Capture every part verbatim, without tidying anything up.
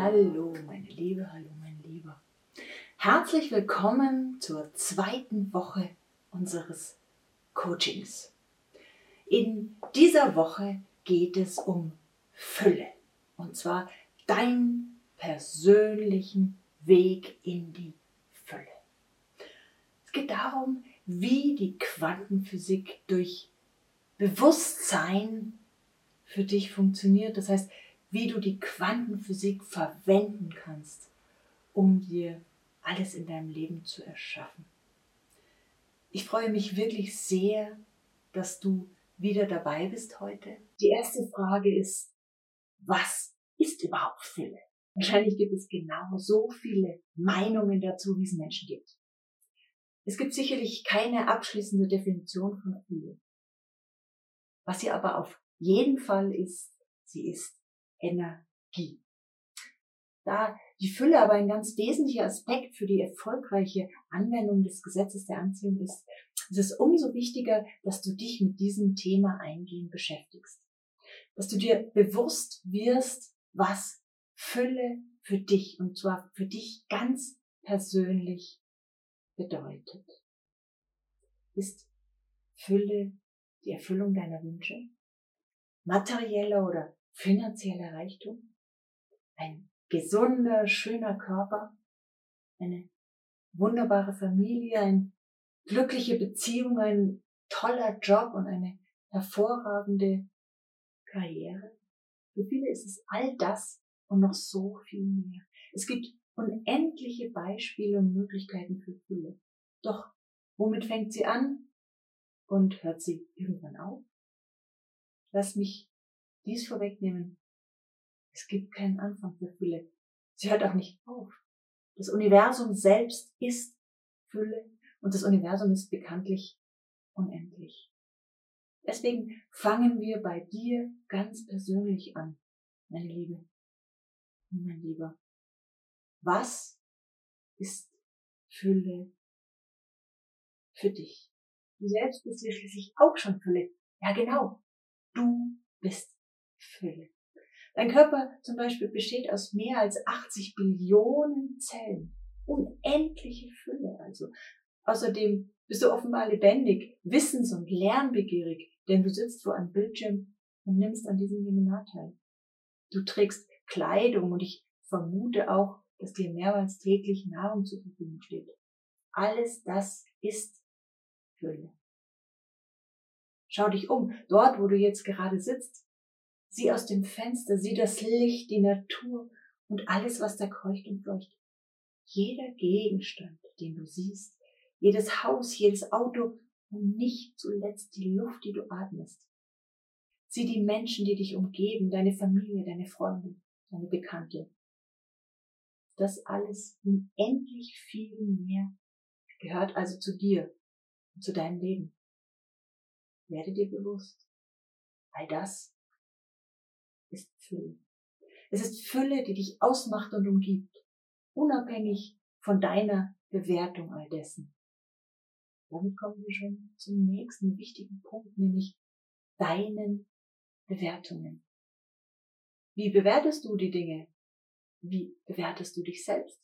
Hallo meine Liebe, hallo mein Lieber. Herzlich willkommen zur zweiten Woche unseres Coachings. In dieser Woche geht es um Fülle. Und zwar deinen persönlichen Weg in die Fülle. Es geht darum, wie die Quantenphysik durch Bewusstsein für dich funktioniert. Das heißt, wie du die Quantenphysik verwenden kannst, um dir alles in deinem Leben zu erschaffen. Ich freue mich wirklich sehr, dass du wieder dabei bist heute. Die erste Frage ist, was ist überhaupt Fülle? Wahrscheinlich gibt es genau so viele Meinungen dazu, wie es Menschen gibt. Es gibt sicherlich keine abschließende Definition von Fülle. Was sie aber auf jeden Fall ist, sie ist Energie. Da die Fülle aber ein ganz wesentlicher Aspekt für die erfolgreiche Anwendung des Gesetzes der Anziehung ist, ist es umso wichtiger, dass du dich mit diesem Thema eingehend beschäftigst. Dass du dir bewusst wirst, was Fülle für dich, und zwar für dich ganz persönlich bedeutet. Ist Fülle die Erfüllung deiner Wünsche? Materieller oder finanzieller Reichtum? Ein gesunder, schöner Körper? Eine wunderbare Familie? Eine glückliche Beziehung? Ein toller Job und eine hervorragende Karriere? Für viele ist es all das und noch so viel mehr. Es gibt unendliche Beispiele und Möglichkeiten für Fülle. Doch womit fängt sie an und hört sie irgendwann auf? Lass mich dies vorwegnehmen. Es gibt keinen Anfang für Fülle. Sie hört auch nicht auf. Das Universum selbst ist Fülle und das Universum ist bekanntlich unendlich. Deswegen fangen wir bei dir ganz persönlich an, meine Liebe und mein Lieber. Was ist Fülle für dich? Du selbst bist ja schließlich auch schon Fülle. Ja genau, du bist Fülle. Dein Körper zum Beispiel besteht aus mehr als achtzig Billionen Zellen. Unendliche Fülle also. Außerdem bist du offenbar lebendig, wissens- und lernbegierig, denn du sitzt vor einem Bildschirm und nimmst an diesem Seminar teil. Du trägst Kleidung und ich vermute auch, dass dir mehrmals täglich Nahrung zur Verfügung steht. Alles das ist Fülle. Schau dich um, dort wo du jetzt gerade sitzt. Sieh aus dem Fenster, sieh das Licht, die Natur und alles, was da kreucht und fleucht. Jeder Gegenstand, den du siehst, jedes Haus, jedes Auto und nicht zuletzt die Luft, die du atmest. Sieh die Menschen, die dich umgeben, deine Familie, deine Freunde, deine Bekannte. Das alles unendlich viel mehr gehört also zu dir und zu deinem Leben. Werde dir bewusst, all das ist Fülle. Es ist Fülle, die dich ausmacht und umgibt, unabhängig von deiner Bewertung all dessen. Damit kommen wir schon zum nächsten wichtigen Punkt, nämlich deinen Bewertungen. Wie bewertest du die Dinge? Wie bewertest du dich selbst?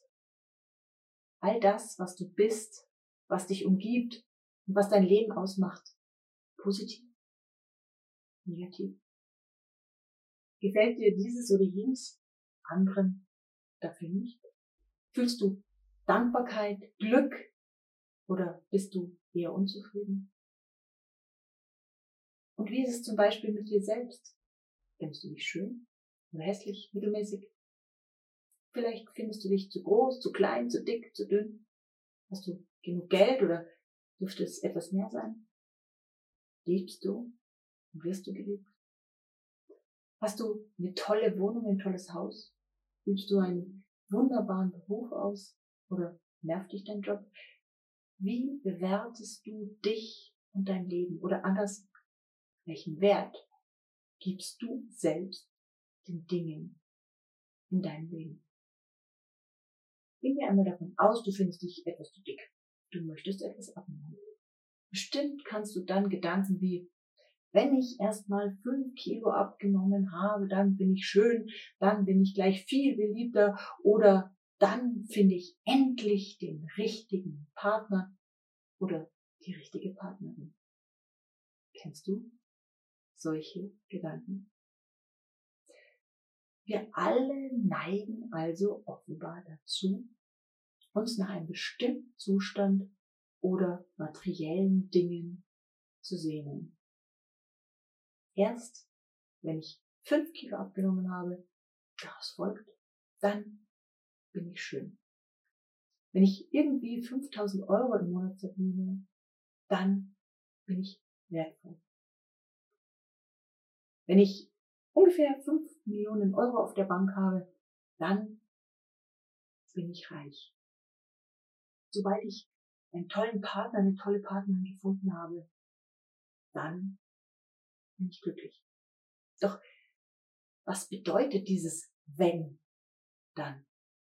All das, was du bist, was dich umgibt und was dein Leben ausmacht, positiv, negativ. Gefällt dir dieses oder jenes anderen dafür nicht? Fühlst du Dankbarkeit, Glück oder bist du eher unzufrieden? Und wie ist es zum Beispiel mit dir selbst? Findest du dich schön oder hässlich, mittelmäßig? Vielleicht findest du dich zu groß, zu klein, zu dick, zu dünn. Hast du genug Geld oder dürfte es etwas mehr sein? Liebst du und wirst du geliebt? Hast du eine tolle Wohnung, ein tolles Haus? Übst du einen wunderbaren Beruf aus oder nervt dich dein Job? Wie bewertest du dich und dein Leben? Oder anders, welchen Wert gibst du selbst den Dingen in deinem Leben? Gehen wir einmal davon aus, du findest dich etwas zu dick. Du möchtest etwas abnehmen. Bestimmt kannst du dann Gedanken wie, wenn ich erstmal fünf Kilo abgenommen habe, dann bin ich schön, dann bin ich gleich viel beliebter oder dann finde ich endlich den richtigen Partner oder die richtige Partnerin. Kennst du solche Gedanken? Wir alle neigen also offenbar dazu, uns nach einem bestimmten Zustand oder materiellen Dingen zu sehnen. Erst wenn ich fünf Kilo abgenommen habe, daraus folgt, dann bin ich schön. Wenn ich irgendwie fünftausend Euro im Monat verdiene, dann bin ich wertvoll. Wenn ich ungefähr fünf Millionen Euro auf der Bank habe, dann bin ich reich. Sobald ich einen tollen Partner, eine tolle Partnerin gefunden habe, dann bin ich glücklich. Doch was bedeutet dieses wenn, dann?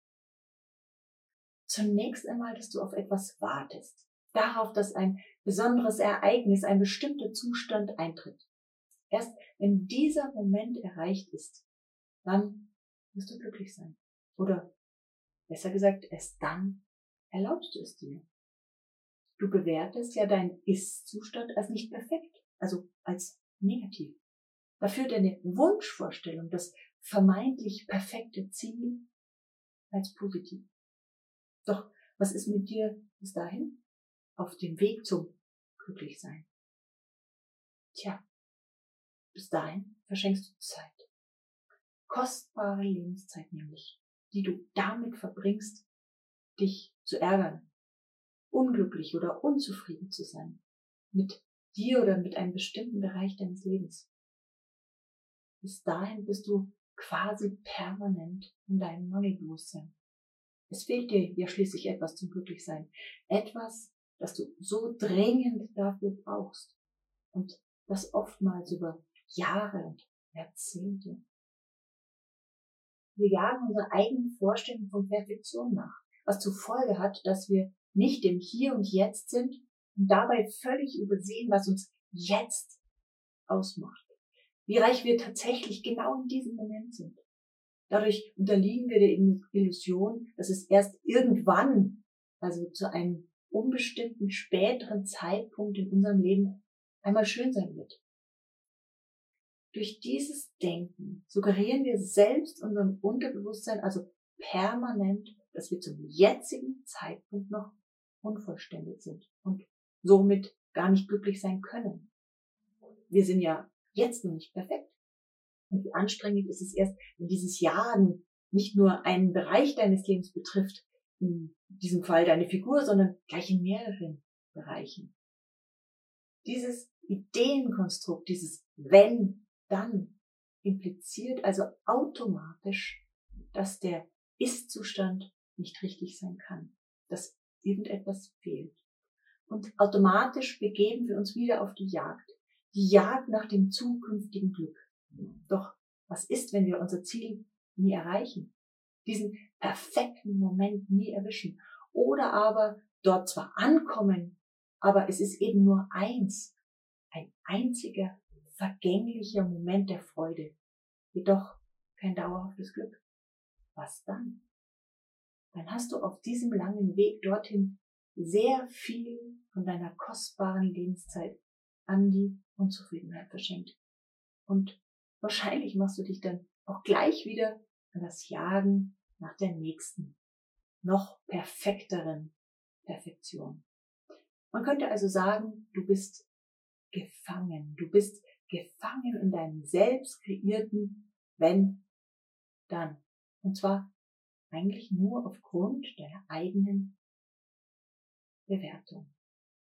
Zunächst einmal, dass du auf etwas wartest. Darauf, dass ein besonderes Ereignis, ein bestimmter Zustand eintritt. Erst wenn dieser Moment erreicht ist, dann wirst du glücklich sein. Oder besser gesagt, erst dann erlaubst du es dir. Du bewertest ja deinen Ist-Zustand als nicht perfekt, also als negativ. Dafür deine Wunschvorstellung, das vermeintlich perfekte Ziel, als positiv. Doch was ist mit dir bis dahin? Auf dem Weg zum Glücklichsein. Tja, bis dahin verschenkst du Zeit. Kostbare Lebenszeit nämlich, die du damit verbringst, dich zu ärgern, unglücklich oder unzufrieden zu sein, mit dir oder mit einem bestimmten Bereich deines Lebens. Bis dahin bist du quasi permanent in deinem Mangelbewusstsein. Es fehlt dir ja schließlich etwas zum Glücklichsein. Etwas, das du so dringend dafür brauchst. Und das oftmals über Jahre und Jahrzehnte. Wir jagen unserer eigenen Vorstellung von Perfektion nach, was zur Folge hat, dass wir nicht im Hier und Jetzt sind und dabei völlig übersehen, was uns jetzt ausmacht. Wie reich wir tatsächlich genau in diesem Moment sind. Dadurch unterliegen wir der Illusion, dass es erst irgendwann, also zu einem unbestimmten späteren Zeitpunkt in unserem Leben, einmal schön sein wird. Durch dieses Denken suggerieren wir selbst unserem Unterbewusstsein also permanent, dass wir zum jetzigen Zeitpunkt noch unvollständig sind und somit gar nicht glücklich sein können. Wir sind ja jetzt noch nicht perfekt. Und wie anstrengend ist es erst, wenn dieses Jagen nicht nur einen Bereich deines Lebens betrifft, in diesem Fall deine Figur, sondern gleich in mehreren Bereichen. Dieses Ideenkonstrukt, dieses wenn, dann, impliziert also automatisch, dass der Ist-Zustand nicht richtig sein kann, dass irgendetwas fehlt. Und automatisch begeben wir uns wieder auf die Jagd, die Jagd nach dem zukünftigen Glück. Doch was ist, wenn wir unser Ziel nie erreichen, diesen perfekten Moment nie erwischen oder aber dort zwar ankommen, aber es ist eben nur eins, ein einziger vergänglicher Moment der Freude, jedoch kein dauerhaftes Glück. Was dann? Dann hast du auf diesem langen Weg dorthin sehr viel von deiner kostbaren Lebenszeit an die Unzufriedenheit verschenkt. Und wahrscheinlich machst du dich dann auch gleich wieder an das Jagen nach der nächsten, noch perfekteren Perfektion. Man könnte also sagen, du bist gefangen. Du bist gefangen in deinem selbst kreierten wenn, dann. Und zwar eigentlich nur aufgrund deiner eigenen Bewertung.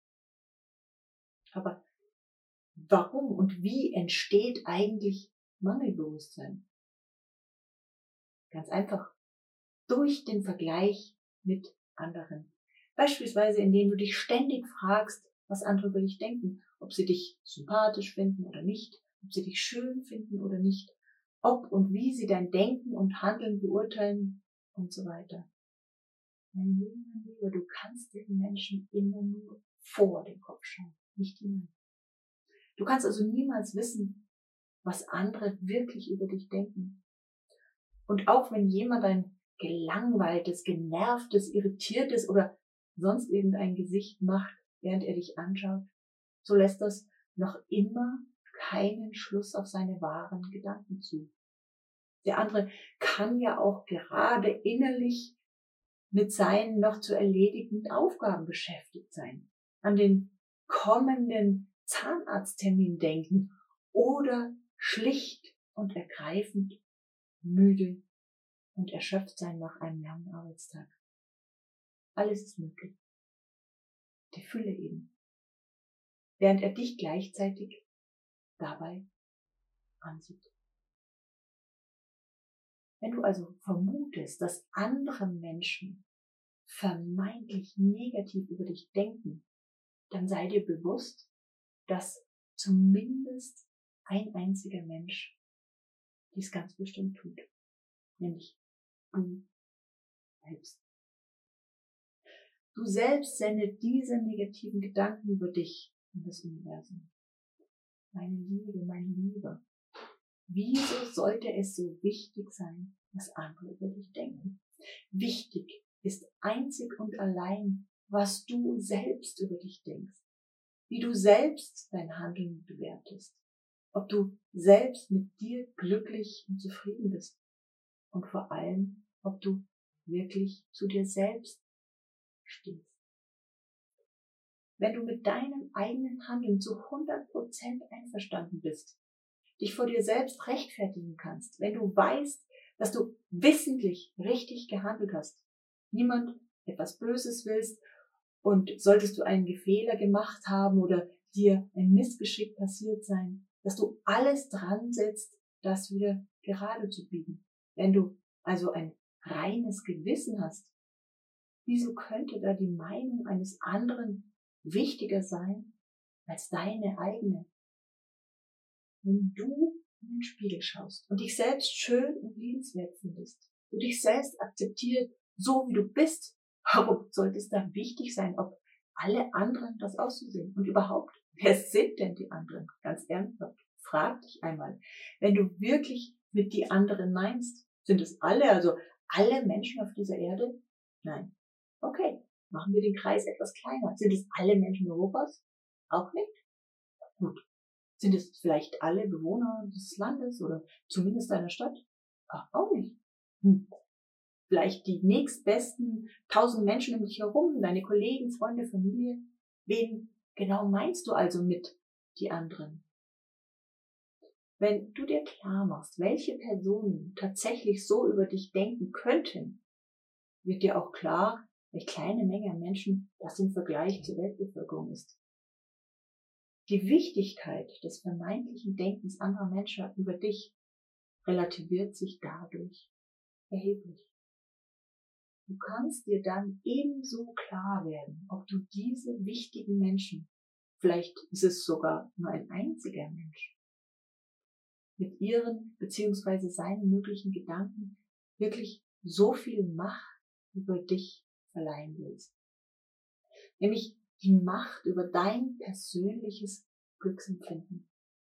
Aber warum und wie entsteht eigentlich Mangelbewusstsein? Ganz einfach. Durch den Vergleich mit anderen. Beispielsweise, indem du dich ständig fragst, was andere über dich denken, ob sie dich sympathisch finden oder nicht, ob sie dich schön finden oder nicht, ob und wie sie dein Denken und Handeln beurteilen und so weiter. Mein Lieber, du kannst den Menschen immer nur vor den Kopf schauen, nicht hinein. Du kannst also niemals wissen, was andere wirklich über dich denken. Und auch wenn jemand ein gelangweiltes, genervtes, irritiertes oder sonst irgendein Gesicht macht, während er dich anschaut, so lässt das noch immer keinen Schluss auf seine wahren Gedanken zu. Der andere kann ja auch gerade innerlich mit seinen noch zu erledigenden Aufgaben beschäftigt sein, an den kommenden Zahnarzttermin denken oder schlicht und ergreifend müde und erschöpft sein nach einem langen Arbeitstag. Alles ist möglich. Die Fülle eben. Während er dich gleichzeitig dabei ansieht. Wenn du also vermutest, dass andere Menschen vermeintlich negativ über dich denken, dann sei dir bewusst, dass zumindest ein einziger Mensch dies ganz bestimmt tut. Nämlich du selbst. Du selbst sendet diese negativen Gedanken über dich in das Universum. Meine Liebe, meine Liebe. Wieso sollte es so wichtig sein, was andere über dich denken? Wichtig ist einzig und allein, was du selbst über dich denkst. Wie du selbst dein Handeln bewertest. Ob du selbst mit dir glücklich und zufrieden bist. Und vor allem, ob du wirklich zu dir selbst stehst. Wenn du mit deinem eigenen Handeln zu hundert Prozent einverstanden bist, dich vor dir selbst rechtfertigen kannst, wenn du weißt, dass du wissentlich richtig gehandelt hast, niemand etwas Böses willst und solltest du einen Fehler gemacht haben oder dir ein Missgeschick passiert sein, dass du alles dran setzt, das wieder gerade zu biegen. Wenn du also ein reines Gewissen hast, wieso könnte da die Meinung eines anderen wichtiger sein als deine eigene? Wenn du in den Spiegel schaust und dich selbst schön und liebenswert findest, du dich selbst akzeptiert, so wie du bist, warum sollte es da wichtig sein, ob alle anderen das auch so sehen? Und überhaupt, wer sind denn die anderen? Ganz ernsthaft, frag dich einmal, wenn du wirklich mit die anderen meinst, sind es alle, also alle Menschen auf dieser Erde? Nein. Okay, machen wir den Kreis etwas kleiner. Sind es alle Menschen Europas? Auch nicht? Gut. Sind es vielleicht alle Bewohner des Landes oder zumindest deiner Stadt? Ach, auch nicht. Hm. Vielleicht die nächstbesten tausend Menschen um dich herum, deine Kollegen, Freunde, Familie. Wen genau meinst du also mit die anderen? Wenn du dir klar machst, welche Personen tatsächlich so über dich denken könnten, wird dir auch klar, welche kleine Menge an Menschen das im Vergleich zur Weltbevölkerung ist. Die Wichtigkeit des vermeintlichen Denkens anderer Menschen über dich relativiert sich dadurch erheblich. Du kannst dir dann ebenso klar werden, ob du diese wichtigen Menschen, vielleicht ist es sogar nur ein einziger Mensch, mit ihren bzw. seinen möglichen Gedanken wirklich so viel Macht über dich verleihen willst. Nämlich die Macht über dein persönliches Glücksempfinden.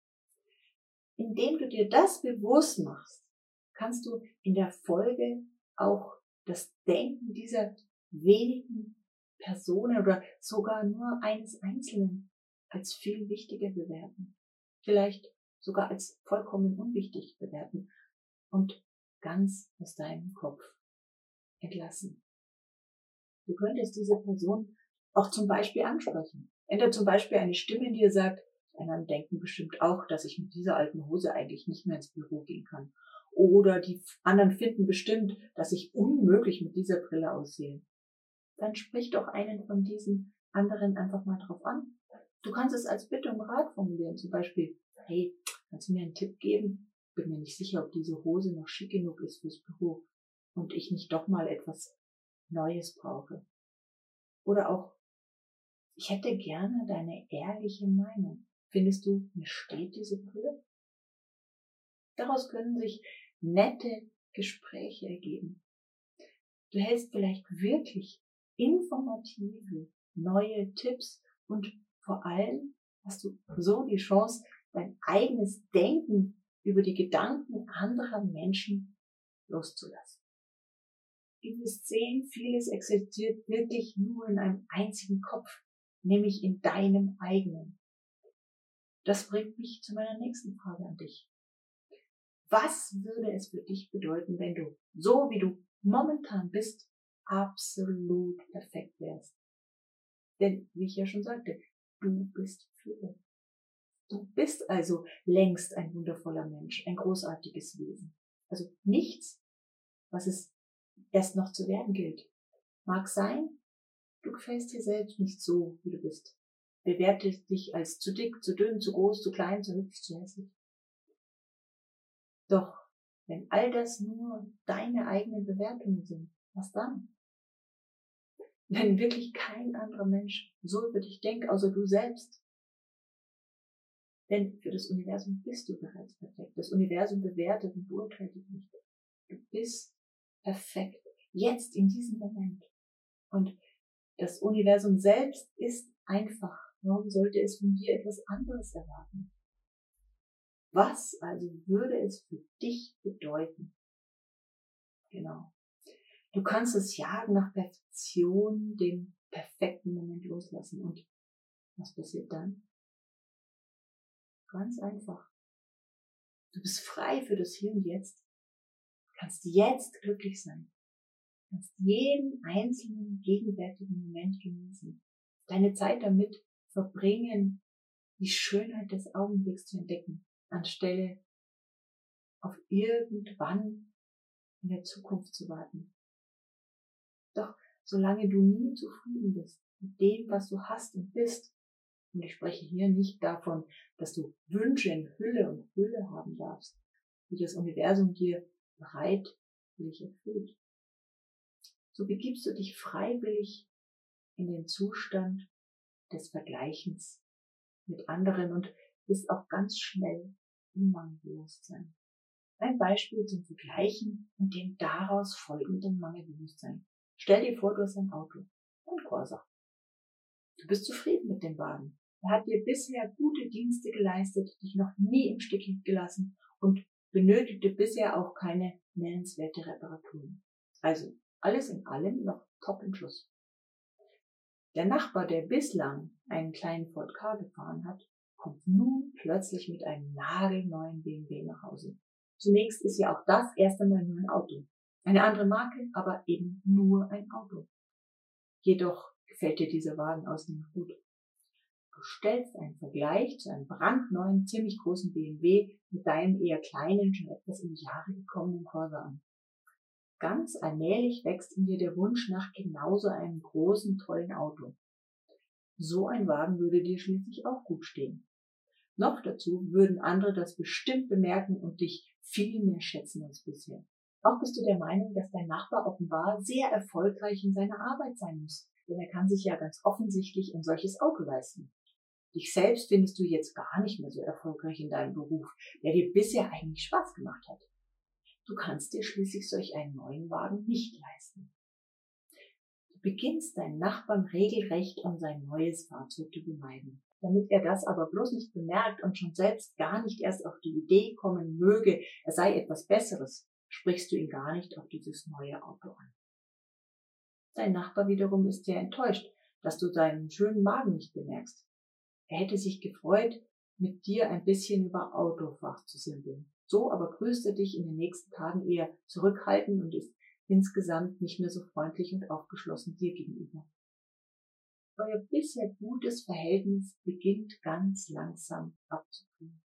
Indem du dir das bewusst machst, kannst du in der Folge auch das Denken dieser wenigen Personen oder sogar nur eines Einzelnen als viel wichtiger bewerten. Vielleicht sogar als vollkommen unwichtig bewerten und ganz aus deinem Kopf entlassen. Du könntest diese Person auch zum Beispiel ansprechen. Wenn da zum Beispiel eine Stimme in dir sagt, die anderen denken bestimmt auch, dass ich mit dieser alten Hose eigentlich nicht mehr ins Büro gehen kann. Oder die anderen finden bestimmt, dass ich unmöglich mit dieser Brille aussehe. Dann sprich doch einen von diesen anderen einfach mal drauf an. Du kannst es als Bitte um Rat formulieren. Zum Beispiel, hey, kannst du mir einen Tipp geben? Bin mir nicht sicher, ob diese Hose noch schick genug ist fürs Büro und ich nicht doch mal etwas Neues brauche. Oder auch, ich hätte gerne deine ehrliche Meinung. Findest du, mir steht diese Brille? Daraus können sich nette Gespräche ergeben. Du hältst vielleicht wirklich informative, neue Tipps und vor allem hast du so die Chance, dein eigenes Denken über die Gedanken anderer Menschen loszulassen. Du wirst sehen, vieles existiert wirklich nur in einem einzigen Kopf, nämlich in deinem eigenen. Das bringt mich zu meiner nächsten Frage an dich. Was würde es für dich bedeuten, wenn du, so wie du momentan bist, absolut perfekt wärst? Denn, wie ich ja schon sagte, du bist Fülle. Du bist also längst ein wundervoller Mensch, ein großartiges Wesen. Also nichts, was es erst noch zu werden gilt. Mag sein, du gefällst dir selbst nicht so, wie du bist. Bewertest dich als zu dick, zu dünn, zu groß, zu klein, zu hübsch, zu hässlich. Doch, wenn all das nur deine eigenen Bewertungen sind, was dann? Wenn wirklich kein anderer Mensch so über dich denkt, außer du selbst. Denn für das Universum bist du bereits perfekt. Das Universum bewertet und beurteilt dich nicht. Du bist perfekt. Jetzt, in diesem Moment. Und das Universum selbst ist einfach. Warum sollte es von dir etwas anderes erwarten? Was also würde es für dich bedeuten? Genau. Du kannst das Jagen nach Perfektion, den perfekten Moment loslassen. Und was passiert dann? Ganz einfach. Du bist frei für das Hier und Jetzt. Du kannst jetzt glücklich sein. Du kannst jeden einzelnen gegenwärtigen Moment genießen. Deine Zeit damit verbringen, die Schönheit des Augenblicks zu entdecken, anstelle auf irgendwann in der Zukunft zu warten. Doch solange du nie zufrieden bist mit dem, was du hast und bist, und ich spreche hier nicht davon, dass du Wünsche in Hülle und Fülle haben darfst, die das Universum dir bereitwillig erfüllt, so begibst du dich freiwillig in den Zustand des Vergleichens mit anderen und bist auch ganz schnell im Mangelbewusstsein. Ein Beispiel zum Vergleichen und dem daraus folgenden Mangelbewusstsein. Stell dir vor, du hast ein Auto, ein Corsa. Du bist zufrieden mit dem Wagen. Er hat dir bisher gute Dienste geleistet, dich noch nie im Stich gelassen und benötigte bisher auch keine nennenswerte Reparaturen. Also alles in allem noch top im Schuss. Der Nachbar, der bislang einen kleinen Ford Ka gefahren hat, kommt nun plötzlich mit einem nagelneuen B M W nach Hause. Zunächst ist ja auch das erst einmal nur ein Auto. Eine andere Marke, aber eben nur ein Auto. Jedoch gefällt dir dieser Wagen ausnehmend gut. Du stellst einen Vergleich zu einem brandneuen, ziemlich großen B M W mit deinem eher kleinen, schon etwas in die Jahre gekommenen Corsa an. Ganz allmählich wächst in dir der Wunsch nach genauso einem großen, tollen Auto. So ein Wagen würde dir schließlich auch gut stehen. Noch dazu würden andere das bestimmt bemerken und dich viel mehr schätzen als bisher. Auch bist du der Meinung, dass dein Nachbar offenbar sehr erfolgreich in seiner Arbeit sein muss, denn er kann sich ja ganz offensichtlich ein solches Auto leisten. Dich selbst findest du jetzt gar nicht mehr so erfolgreich in deinem Beruf, der dir bisher eigentlich Spaß gemacht hat. Du kannst dir schließlich solch einen neuen Wagen nicht leisten. Du beginnst deinen Nachbarn regelrecht um sein neues Fahrzeug zu beneiden. Damit er das aber bloß nicht bemerkt und schon selbst gar nicht erst auf die Idee kommen möge, er sei etwas Besseres, sprichst du ihn gar nicht auf dieses neue Auto an. Dein Nachbar wiederum ist sehr enttäuscht, dass du deinen schönen Wagen nicht bemerkst. Er hätte sich gefreut, mit dir ein bisschen über Autofach zu simpeln. So aber grüßt er dich in den nächsten Tagen eher zurückhaltend und ist insgesamt nicht mehr so freundlich und aufgeschlossen dir gegenüber. Euer bisher gutes Verhältnis beginnt ganz langsam abzukühlen.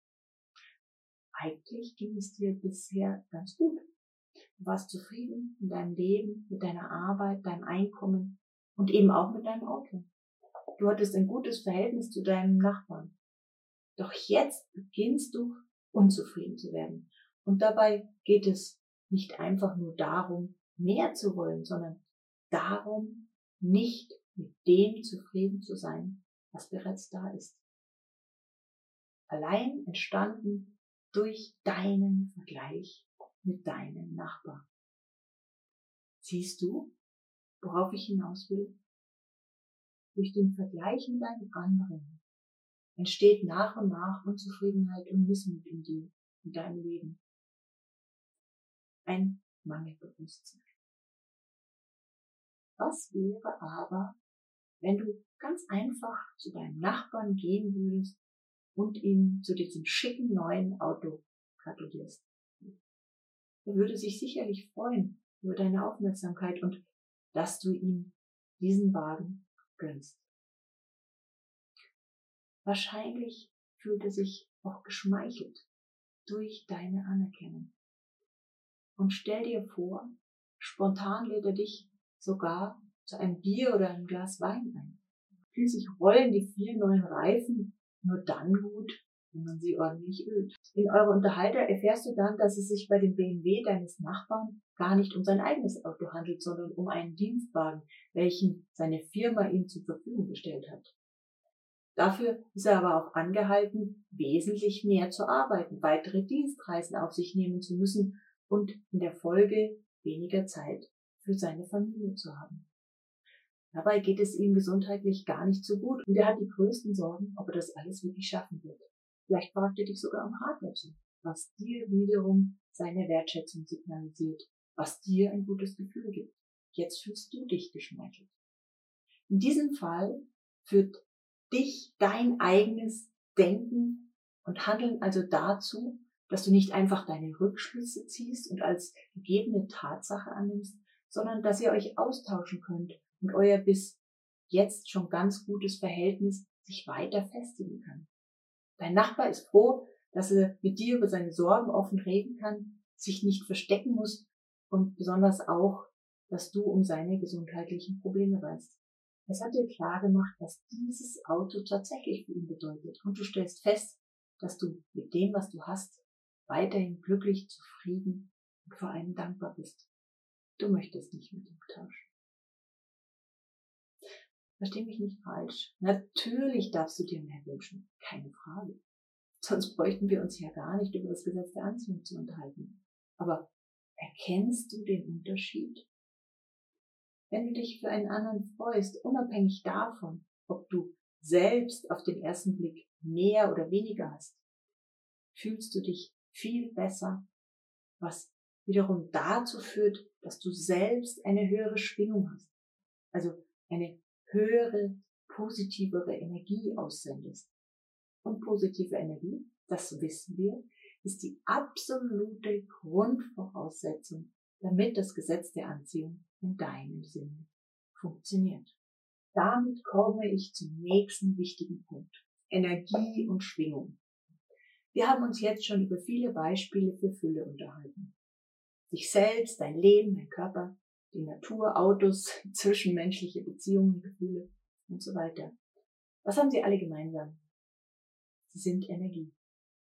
Eigentlich ging es dir bisher ganz gut. Du warst zufrieden in deinem Leben, mit deiner Arbeit, deinem Einkommen und eben auch mit deinem Auto. Du hattest ein gutes Verhältnis zu deinem Nachbarn. Doch jetzt beginnst du unzufrieden zu werden. Und dabei geht es nicht einfach nur darum, mehr zu wollen, sondern darum, nicht mit dem zufrieden zu sein, was bereits da ist. Allein entstanden durch deinen Vergleich mit deinem Nachbar. Siehst du, worauf ich hinaus will? Durch den Vergleich mit einem anderen entsteht nach und nach Unzufriedenheit und Missmut in dir, in deinem Leben. Ein Mangelbewusstsein. Was wäre aber, wenn du ganz einfach zu deinem Nachbarn gehen würdest und ihm zu diesem schicken neuen Auto gratulierst? Er würde sich sicherlich freuen über deine Aufmerksamkeit und dass du ihm diesen Wagen gönnst. Wahrscheinlich fühlt er sich auch geschmeichelt durch deine Anerkennung. Und stell dir vor, spontan lädt er dich sogar zu einem Bier oder einem Glas Wein ein. Schließlich rollen die vier neuen Reifen nur dann gut, wenn man sie ordentlich ölt. In eurer Unterhaltung erfährst du dann, dass es sich bei dem B M W deines Nachbarn gar nicht um sein eigenes Auto handelt, sondern um einen Dienstwagen, welchen seine Firma ihm zur Verfügung gestellt hat. Dafür ist er aber auch angehalten, wesentlich mehr zu arbeiten, weitere Dienstreisen auf sich nehmen zu müssen und in der Folge weniger Zeit für seine Familie zu haben. Dabei geht es ihm gesundheitlich gar nicht so gut und er hat die größten Sorgen, ob er das alles wirklich schaffen wird. Vielleicht fragt er dich sogar um Rat dazu, was dir wiederum seine Wertschätzung signalisiert, was dir ein gutes Gefühl gibt. Jetzt fühlst du dich geschmeichelt. In diesem Fall führt dich dein eigenes Denken und Handeln also dazu, dass du nicht einfach deine Rückschlüsse ziehst und als gegebene Tatsache annimmst, sondern dass ihr euch austauschen könnt und euer bis jetzt schon ganz gutes Verhältnis sich weiter festigen kann. Dein Nachbar ist froh, dass er mit dir über seine Sorgen offen reden kann, sich nicht verstecken muss und besonders auch, dass du um seine gesundheitlichen Probleme weißt. Es hat dir klar gemacht, was dieses Auto tatsächlich für ihn bedeutet und du stellst fest, dass du mit dem, was du hast, weiterhin glücklich, zufrieden und vor allem dankbar bist. Du möchtest nicht mit ihm tauschen. Versteh mich nicht falsch. Natürlich darfst du dir mehr wünschen. Keine Frage. Sonst bräuchten wir uns ja gar nicht über das Gesetz der Anziehung zu unterhalten. Aber erkennst du den Unterschied? Wenn du dich für einen anderen freust, unabhängig davon, ob du selbst auf den ersten Blick mehr oder weniger hast, fühlst du dich viel besser, was wiederum dazu führt, dass du selbst eine höhere Schwingung hast. Also eine höhere, positivere Energie aussendest. Und positive Energie, das wissen wir, ist die absolute Grundvoraussetzung, damit das Gesetz der Anziehung in deinem Sinne funktioniert. Damit komme ich zum nächsten wichtigen Punkt. Energie und Schwingung. Wir haben uns jetzt schon über viele Beispiele für Fülle unterhalten. Dich selbst, dein Leben, dein Körper, die Natur, Autos, zwischenmenschliche Beziehungen, Gefühle und so weiter. Was haben sie alle gemeinsam? Sie sind Energie.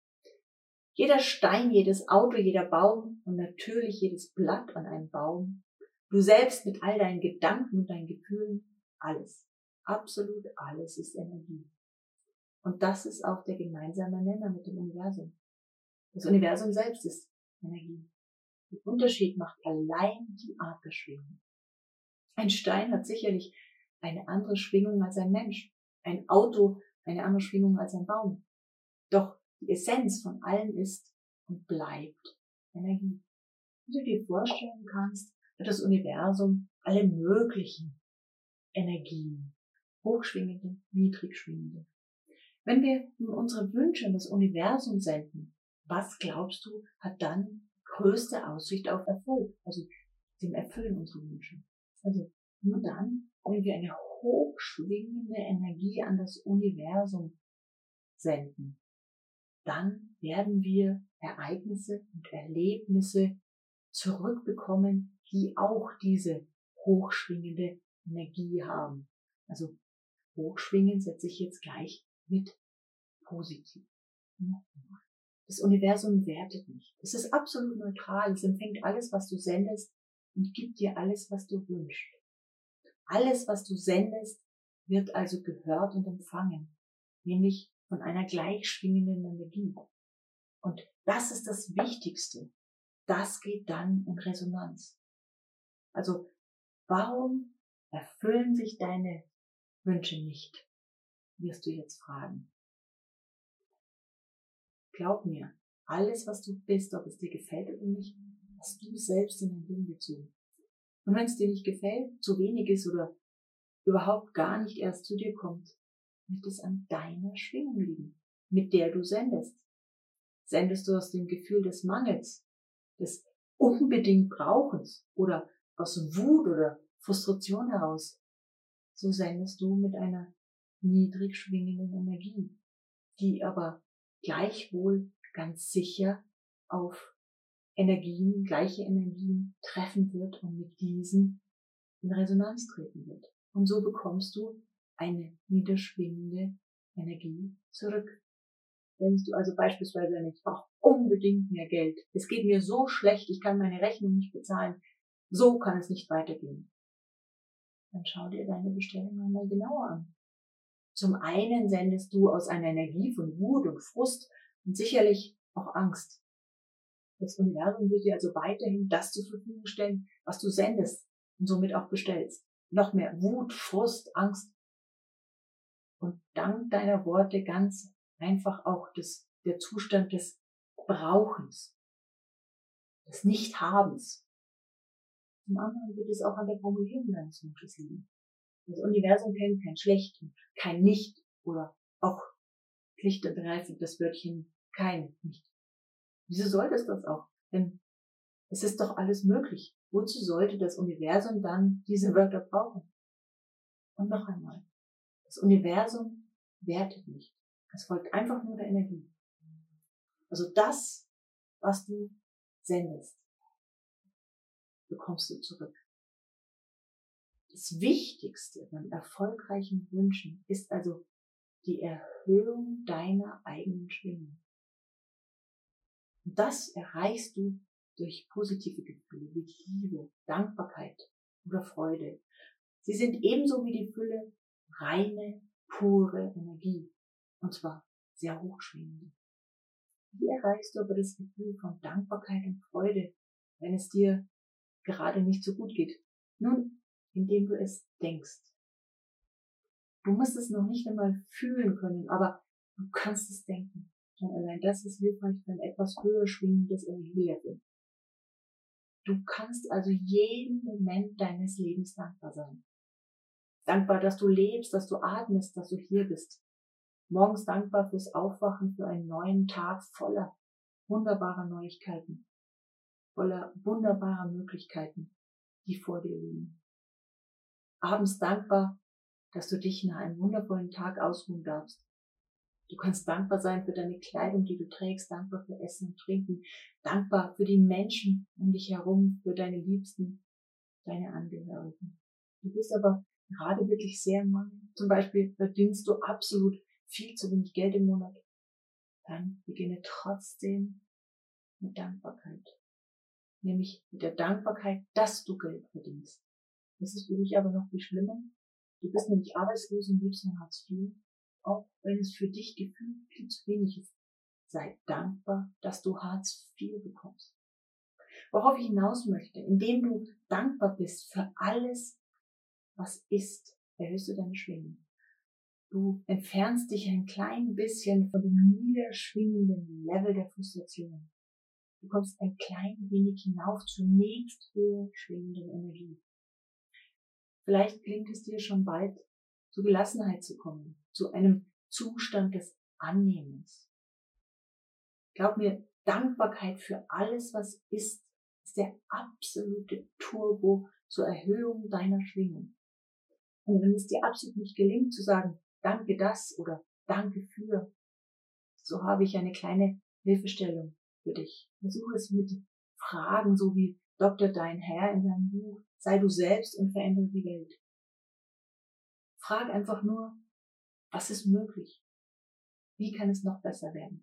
Jeder Stein, jedes Auto, jeder Baum und natürlich jedes Blatt an einem Baum, du selbst mit all deinen Gedanken und deinen Gefühlen, alles, absolut alles ist Energie. Und das ist auch der gemeinsame Nenner mit dem Universum. Das Universum selbst ist Energie. Den Unterschied macht allein die Art der Schwingung. Ein Stein hat sicherlich eine andere Schwingung als ein Mensch. Ein Auto eine andere Schwingung als ein Baum. Doch die Essenz von allem ist und bleibt Energie. Wie du dir vorstellen kannst, hat das Universum alle möglichen Energien. Hochschwingende, niedrigschwingende. Wenn wir nun unsere Wünsche in das Universum senden, was glaubst du, hat dann größte Aussicht auf Erfolg, also dem Erfüllen unserer Wünsche? Also nur dann, wenn wir eine hochschwingende Energie an das Universum senden, dann werden wir Ereignisse und Erlebnisse zurückbekommen, die auch diese hochschwingende Energie haben. Also hochschwingen setze ich jetzt gleich mit positiv. Das Universum wertet nicht. Es ist absolut neutral. Es empfängt alles, was du sendest und gibt dir alles, was du wünschst. Alles, was du sendest, wird also gehört und empfangen, nämlich von einer gleichschwingenden Energie. Und das ist das Wichtigste. Das geht dann in Resonanz. Also, warum erfüllen sich deine Wünsche nicht, wirst du jetzt fragen. glaub mir, alles, was du bist, ob es dir gefällt oder nicht, hast du selbst in dein Leben gezogen. Und wenn es dir nicht gefällt, zu wenig ist oder überhaupt gar nicht erst zu dir kommt, wird es an deiner Schwingung liegen, mit der du sendest. Sendest du aus dem Gefühl des Mangels, des unbedingt Brauchens oder aus Wut oder Frustration heraus, so sendest du mit einer niedrig schwingenden Energie, die aber gleichwohl ganz sicher auf Energien, gleiche Energien treffen wird und mit diesen in Resonanz treten wird. Und so bekommst du eine niederschwingende Energie zurück. Wenn du also beispielsweise nicht, ich brauche unbedingt mehr Geld, es geht mir so schlecht, ich kann meine Rechnung nicht bezahlen, so kann es nicht weitergehen. Dann schau dir deine Bestellung nochmal genauer an. Zum einen sendest du aus einer Energie von Wut und Frust und sicherlich auch Angst. Das Universum wird dir also weiterhin das zur Verfügung stellen, was du sendest und somit auch bestellst. Noch mehr Wut, Frust, Angst. Und dank deiner Worte ganz einfach auch das, der Zustand des Brauchens, des Nichthabens. Zum anderen wird es auch an der Formulierung deines Wunsches liegen. Das Universum kennt kein Schlecht, kein Nicht oder auch schlicht und ergreifend das Wörtchen kein Nicht. Wieso sollte es das auch? Denn es ist doch alles möglich. Wozu sollte das Universum dann diese Wörter brauchen? Und noch einmal, das Universum wertet nicht. Es folgt einfach nur der Energie. Also das, was du sendest, bekommst du zurück. Das Wichtigste beim erfolgreichen Wünschen ist also die Erhöhung deiner eigenen Schwingung. Und das erreichst du durch positive Gefühle wie Liebe, Dankbarkeit oder Freude. Sie sind ebenso wie die Fülle reine, pure Energie. Und zwar sehr hochschwingende. Wie erreichst du aber das Gefühl von Dankbarkeit und Freude, wenn es dir gerade nicht so gut geht? Nun, indem du es denkst. Du musst es noch nicht einmal fühlen können, aber du kannst es denken. Und allein das ist hilfreich für ein etwas höher schwingendes Energielevel. Du kannst also jeden Moment deines Lebens dankbar sein. Dankbar, dass du lebst, dass du atmest, dass du hier bist. Morgens dankbar fürs Aufwachen, für einen neuen Tag voller wunderbarer Neuigkeiten, voller wunderbarer Möglichkeiten, die vor dir liegen. Abends dankbar, dass du dich nach einem wundervollen Tag ausruhen darfst. Du kannst dankbar sein für deine Kleidung, die du trägst, dankbar für Essen und Trinken, dankbar für die Menschen um dich herum, für deine Liebsten, deine Angehörigen. Du bist aber gerade wirklich sehr im Mangel. Zum Beispiel verdienst du absolut viel zu wenig Geld im Monat. Dann beginne trotzdem mit Dankbarkeit. Nämlich mit der Dankbarkeit, dass du Geld verdienst. Das ist für dich aber noch viel schlimmer. Du bist nämlich arbeitslos und lebst von Hartz vier. Auch wenn es für dich gefühlt viel zu wenig ist. Sei dankbar, dass du Hartz vier bekommst. Worauf ich hinaus möchte, indem du dankbar bist für alles, was ist, erhöhst du deine Schwingung. Du entfernst dich ein klein bisschen von dem niederschwingenden Level der Frustration. Du kommst ein klein wenig hinauf zur nächst höher schwingenden Energie. Vielleicht gelingt es dir schon bald, zur Gelassenheit zu kommen, zu einem Zustand des Annehmens. Glaub mir, Dankbarkeit für alles, was ist, ist der absolute Turbo zur Erhöhung deiner Schwingung. Und wenn es dir absolut nicht gelingt zu sagen, danke das oder danke für, so habe ich eine kleine Hilfestellung für dich. Versuche es mit Fragen, so wie Doktor Dein Herr in seinem Buch, sei du selbst und verändere die Welt. Frag einfach nur, was ist möglich? Wie kann es noch besser werden?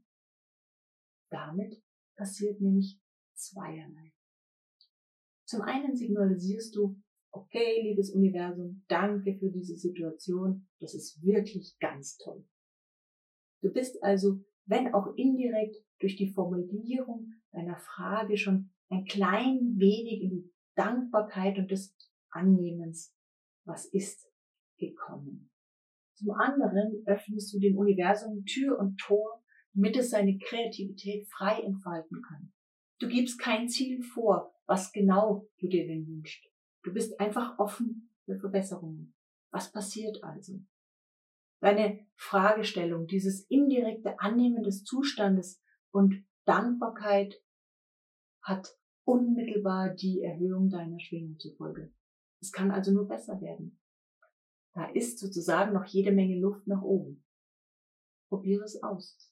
Damit passiert nämlich zweierlei. Zum einen signalisierst du, okay, liebes Universum, danke für diese Situation, das ist wirklich ganz toll. Du bist also, wenn auch indirekt, durch die Formulierung deiner Frage schon ein klein wenig in die Dankbarkeit und des Annehmens, was ist, gekommen. Zum anderen öffnest du dem Universum Tür und Tor damit es seine Kreativität frei entfalten kann. Du gibst kein Ziel vor, was genau du dir denn wünschst. Du bist einfach offen für Verbesserungen. Was passiert also? Deine Fragestellung, dieses indirekte Annehmen des Zustandes und Dankbarkeit hat unmittelbar die Erhöhung deiner Schwingung zur Folge. Es kann also nur besser werden. Da ist sozusagen noch jede Menge Luft nach oben. Probiere es aus.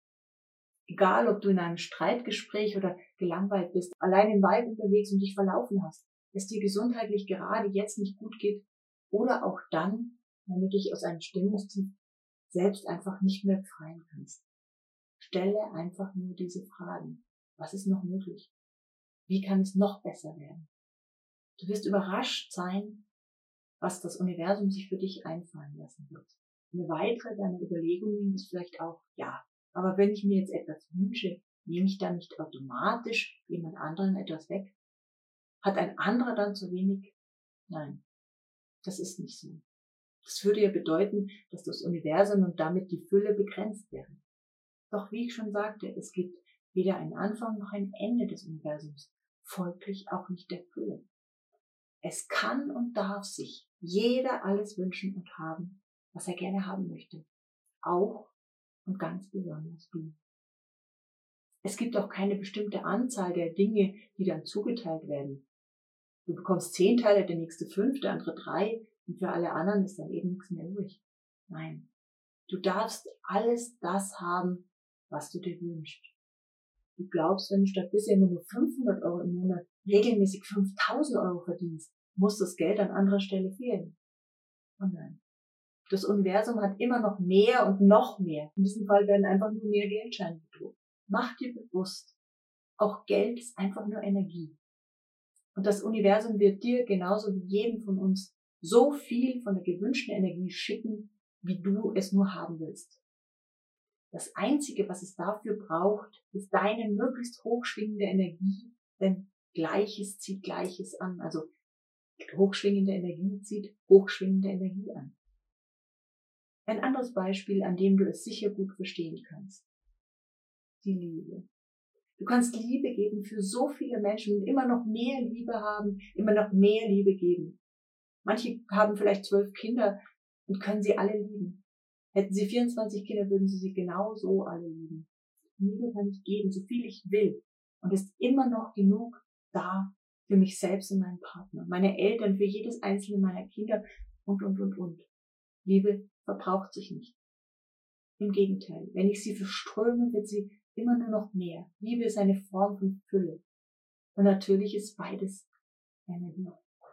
Egal, ob du in einem Streitgespräch oder gelangweilt bist, allein im Wald unterwegs und dich verlaufen hast, es dir gesundheitlich gerade jetzt nicht gut geht, oder auch dann, wenn du dich aus einem Stimmungstief selbst einfach nicht mehr befreien kannst. Stelle einfach nur diese Fragen. Was ist noch möglich? Wie kann es noch besser werden? Du wirst überrascht sein, was das Universum sich für dich einfallen lassen wird. Eine weitere deiner Überlegungen ist vielleicht auch, ja, aber wenn ich mir jetzt etwas wünsche, nehme ich dann nicht automatisch jemand anderen etwas weg? Hat ein anderer dann zu wenig? Nein, das ist nicht so. Das würde ja bedeuten, dass das Universum und damit die Fülle begrenzt wäre. Doch wie ich schon sagte, es gibt weder einen Anfang noch ein Ende des Universums, folglich auch nicht der Fülle. Es kann und darf sich jeder alles wünschen und haben, was er gerne haben möchte. Auch und ganz besonders du. Es gibt auch keine bestimmte Anzahl der Dinge, die dann zugeteilt werden. Du bekommst zehn Teile, der nächste fünf, der andere drei und für alle anderen ist dann eben nichts mehr übrig. Nein, du darfst alles das haben, was du dir wünschst. Du glaubst, wenn du statt bisher immer nur fünfhundert Euro im Monat regelmäßig fünftausend Euro verdienst, muss das Geld an anderer Stelle fehlen. Oh nein. Das Universum hat immer noch mehr und noch mehr. In diesem Fall werden einfach nur mehr Geldscheine bedruckt. Mach dir bewusst, auch Geld ist einfach nur Energie. Und das Universum wird dir genauso wie jedem von uns so viel von der gewünschten Energie schicken, wie du es nur haben willst. Das Einzige, was es dafür braucht, ist deine möglichst hochschwingende Energie, denn Gleiches zieht Gleiches an. Also hochschwingende Energie zieht hochschwingende Energie an. Ein anderes Beispiel, an dem du es sicher gut verstehen kannst. Die Liebe. Du kannst Liebe geben für so viele Menschen und immer noch mehr Liebe haben, immer noch mehr Liebe geben. Manche haben vielleicht zwölf Kinder und können sie alle lieben. Hätten sie vierundzwanzig Kinder, würden sie sie genauso alle lieben. Liebe kann ich geben, so viel ich will. Und es ist immer noch genug da für mich selbst und meinen Partner, meine Eltern, für jedes einzelne meiner Kinder und, und, und, und. Liebe verbraucht sich nicht. Im Gegenteil, wenn ich sie verströme, wird sie immer nur noch mehr. Liebe ist eine Form von Fülle. Und natürlich ist beides Energie.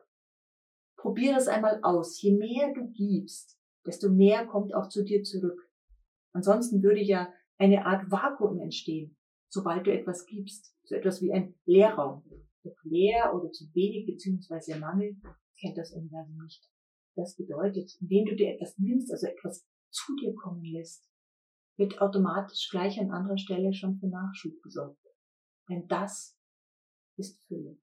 Probier es einmal aus. Je mehr du gibst, desto mehr kommt auch zu dir zurück. Ansonsten würde ja eine Art Vakuum entstehen, sobald du etwas gibst. So etwas wie ein Leerraum. Ob leer oder zu wenig bzw. Mangel, kennt das Universum nicht. Das bedeutet, indem du dir etwas nimmst, also etwas zu dir kommen lässt, wird automatisch gleich an anderer Stelle schon für Nachschub gesorgt. Denn das ist Fülle.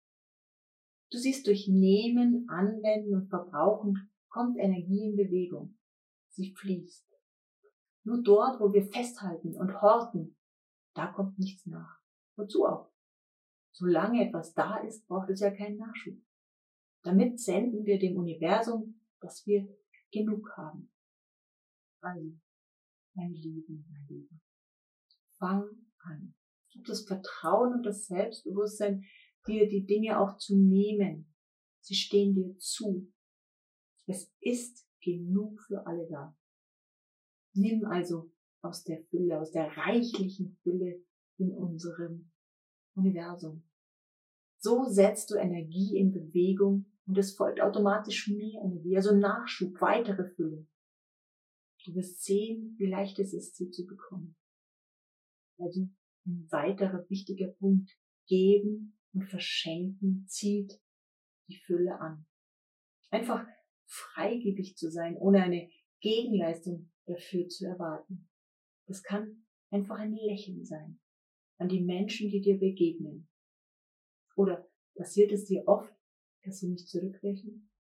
Du siehst, durch Nehmen, Anwenden und Verbrauchen kommt Energie in Bewegung. Sie fließt. Nur dort, wo wir festhalten und horten, da kommt nichts nach. Wozu auch? Solange etwas da ist, braucht es ja keinen Nachschub. Damit senden wir dem Universum, dass wir genug haben. Also, mein Lieben, mein Lieben, fang an. Hab das Vertrauen und das Selbstbewusstsein, dir die Dinge auch zu nehmen. Sie stehen dir zu. Es ist genug für alle da. Nimm also aus der Fülle, aus der reichlichen Fülle in unserem Universum. So setzt du Energie in Bewegung und es folgt automatisch mehr Energie, also Nachschub, weitere Fülle. Du wirst sehen, wie leicht es ist, sie zu bekommen. Also ein weiterer wichtiger Punkt. Geben und verschenken zieht die Fülle an. Einfach freigebig zu sein, ohne eine Gegenleistung dafür zu erwarten. Das kann einfach ein Lächeln sein an die Menschen, die dir begegnen. Oder passiert es dir oft, dass sie nicht zurücklächeln?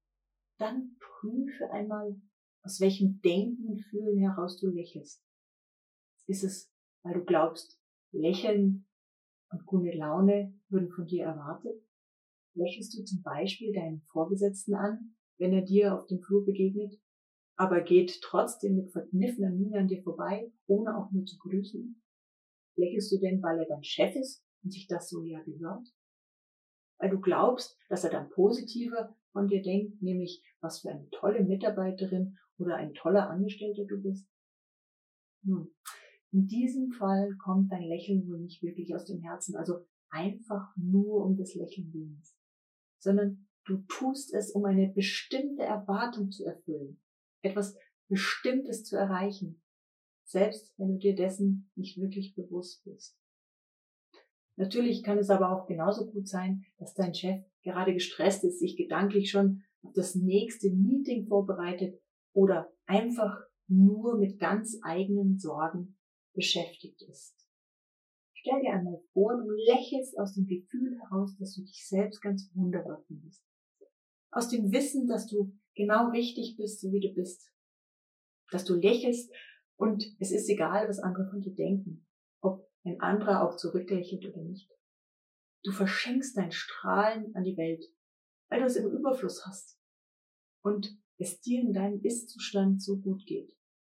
Dann prüfe einmal, aus welchem Denken und Fühlen heraus du lächelst. Ist es weil du glaubst, Lächeln und gute Laune würden von dir erwartet? Lächelst du zum Beispiel deinen Vorgesetzten an, wenn er dir auf dem Flur begegnet, aber geht trotzdem mit verkniffener Miene an dir vorbei, ohne auch nur zu grüßen? Lächelst du denn, weil er dein Chef ist und sich das so ja gehört? Weil du glaubst, dass er dann positiver von dir denkt, nämlich was für eine tolle Mitarbeiterin oder ein toller Angestellter du bist? Nun, in diesem Fall kommt dein Lächeln wohl nicht wirklich aus dem Herzen, also einfach nur um des Lächeln willens, sondern du tust es, um eine bestimmte Erwartung zu erfüllen, etwas Bestimmtes zu erreichen, selbst wenn du dir dessen nicht wirklich bewusst bist. Natürlich kann es aber auch genauso gut sein, dass dein Chef gerade gestresst ist, sich gedanklich schon auf das nächste Meeting vorbereitet oder einfach nur mit ganz eigenen Sorgen beschäftigt ist. Stell dir einmal vor, du lächelst aus dem Gefühl heraus, dass du dich selbst ganz wunderbar findest. Aus dem Wissen, dass du genau richtig bist, so wie du bist. Dass du lächelst und es ist egal, was andere von dir denken. Ob ein anderer auch zurücklächelt oder nicht. Du verschenkst dein Strahlen an die Welt, weil du es im Überfluss hast und es dir in deinem Ist-Zustand so gut geht.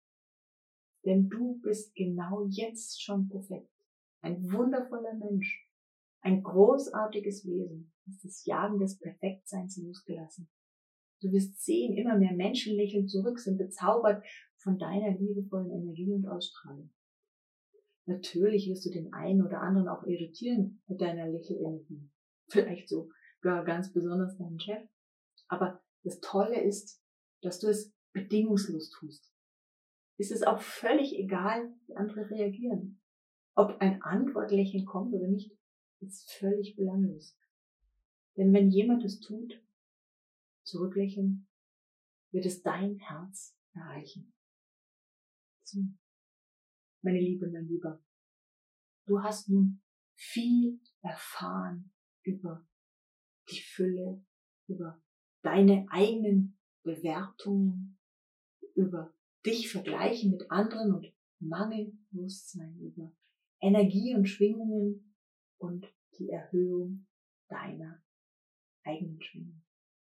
Denn du bist genau jetzt schon perfekt. Ein wundervoller Mensch. Ein großartiges Wesen, das das Jagen des Perfektseins losgelassen. Du wirst sehen, immer mehr Menschen lächeln zurück, sind bezaubert von deiner liebevollen Energie und Ausstrahlung. Natürlich wirst du den einen oder anderen auch irritieren mit deiner Lächelenergie. Vielleicht sogar ganz besonders deinen Chef. Aber das Tolle ist, dass du es bedingungslos tust. Es ist auch völlig egal, wie andere reagieren. Ob ein Antwortlächeln kommt oder nicht, ist völlig belanglos. Denn wenn jemand es tut, zurücklächeln, wird es dein Herz erreichen. So, meine Liebe, mein Lieber, du hast nun viel erfahren über die Fülle, über deine eigenen Bewertungen, über dich vergleichen mit anderen und Mangelbewusstsein, über Energie und Schwingungen und die Erhöhung deiner eigenen Schwingung.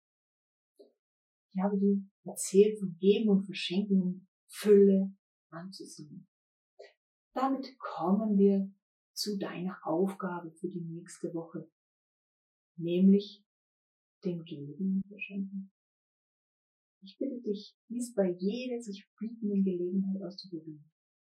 Ich habe dir erzählt von Geben und Verschenken, um Fülle anzusehen. Damit kommen wir zu deiner Aufgabe für die nächste Woche, nämlich dem Geben und Verschenken. Ich bitte dich, dies bei jeder sich bietenden Gelegenheit auszuprobieren.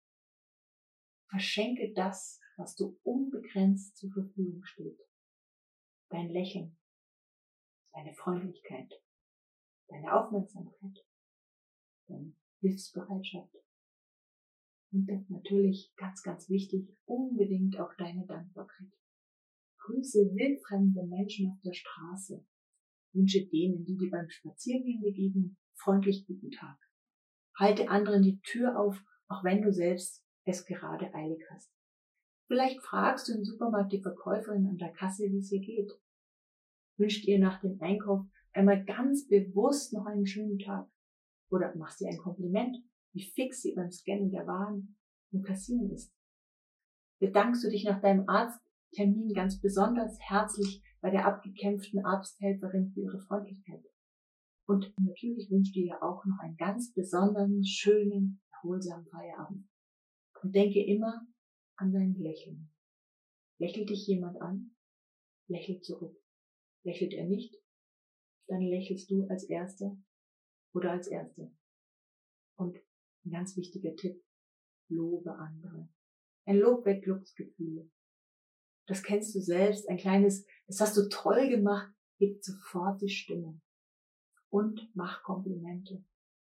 Verschenke das, was du unbegrenzt zur Verfügung steht. Dein Lächeln, deine Freundlichkeit, deine Aufmerksamkeit, deine Hilfsbereitschaft. Und natürlich, ganz, ganz wichtig, unbedingt auch deine Dankbarkeit. Grüße wildfremde Menschen auf der Straße. Wünsche denen, die dir beim Spaziergehen begegnen, freundlich guten Tag. Halte anderen die Tür auf, auch wenn du selbst es gerade eilig hast. Vielleicht fragst du im Supermarkt die Verkäuferin an der Kasse, wie es ihr geht. Wünscht ihr nach dem Einkauf einmal ganz bewusst noch einen schönen Tag. Oder machst ihr ein Kompliment, wie fix sie beim Scannen der Waren und Kassieren ist. Bedankst du dich nach deinem Arzttermin ganz besonders herzlich bei der abgekämpften Arzthelferin für ihre Freundlichkeit. Und natürlich wünschst du ihr auch noch einen ganz besonderen, schönen, erholsamen Feierabend. Und denke immer an dein Lächeln. Lächelt dich jemand an? Lächel zurück. Lächelt er nicht? Dann lächelst du als Erster oder als Erste. Und ein ganz wichtiger Tipp, lobe andere. Ein Lob weckt Glücksgefühle. Das kennst du selbst, ein kleines, das hast du toll gemacht, hebt sofort die Stimmung. Und mach Komplimente.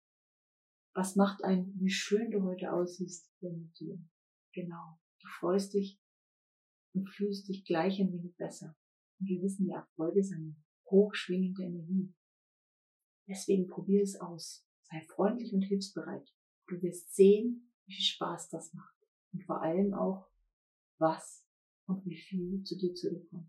Was macht ein, wie schön du heute aussiehst, denn mit dir? Genau. Du freust dich und fühlst dich gleich ein wenig besser. Und wir wissen ja, Freude ist eine hochschwingende Energie. Deswegen probier es aus. Sei freundlich und hilfsbereit. Du wirst sehen, wie viel Spaß das macht. Und vor allem auch, was und wie viel zu dir zurückkommt.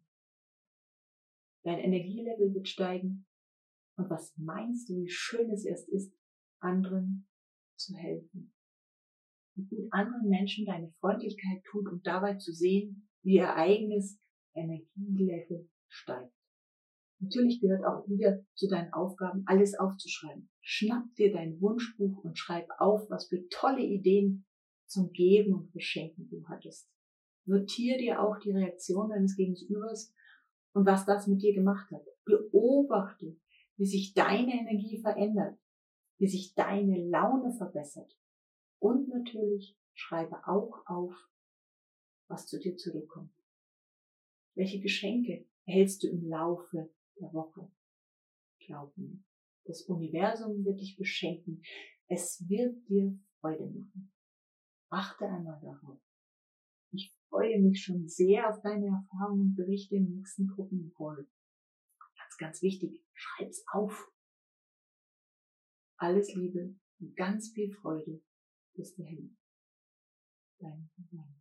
Dein Energielevel wird steigen. Und was meinst du, wie schön es erst ist, anderen zu helfen? wie gut anderen Menschen deine Freundlichkeit tut und dabei zu sehen, wie ihr eigenes Energielevel steigt. Natürlich gehört auch wieder zu deinen Aufgaben, alles aufzuschreiben. Schnapp dir dein Wunschbuch und schreib auf, was für tolle Ideen zum Geben und Verschenken du hattest. Notiere dir auch die Reaktion deines Gegenübers und was das mit dir gemacht hat. Beobachte, wie sich deine Energie verändert, wie sich deine Laune verbessert. Und natürlich schreibe auch auf, was zu dir zurückkommt. Welche Geschenke erhältst du im Laufe der Woche? Glaub mir, das Universum wird dich beschenken. Es wird dir Freude machen. Achte einmal darauf. Ich freue mich schon sehr auf deine Erfahrungen und Berichte im nächsten Gruppencall. Ganz, ganz wichtig, schreib's auf. Alles Liebe und ganz viel Freude. Bis dahin. Dein Mann.